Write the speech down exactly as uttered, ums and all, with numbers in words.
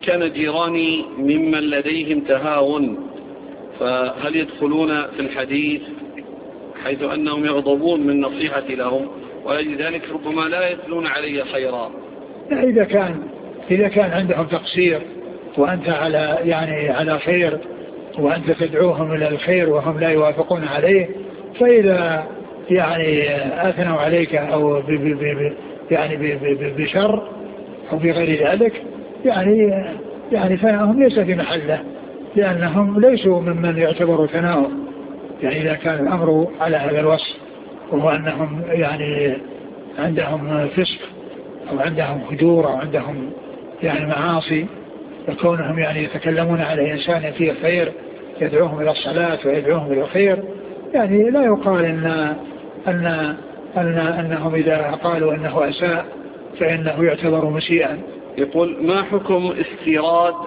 كان جيراني ممن لديهم تهاون فهل يدخلون في الحديث حيث أنهم يغضبون من نصيحتي لهم ولذلك ربما لا يتلون علي خيرا؟ إذا كان إذا كان عندهم تقصير وأنت على يعني على خير وأنت تدعوهم إلى الخير وهم لا يوافقون عليه، فإذا يعني أثنوا عليك أو ب ب ب يعني ب ب بشر أو بغير ذلك يعني يعني فهم ليس في محله، لأنهم ليسوا ممن يعتبروا ثناؤه. يعني إذا كان الأمر على هذا الوصف وهو أنهم يعني عندهم فسق أو عندهم فجور أو عندهم يعني معاصي، وكونهم يعني يتكلمون على إنسان فيه خير يدعوهم إلى الصلاة ويدعوهم إلى الخير، يعني لا يقال إن أن أن أنهم إذا قالوا أنه أساء فإنه يعتبر مسيئا. يقول: ما حكم استيراد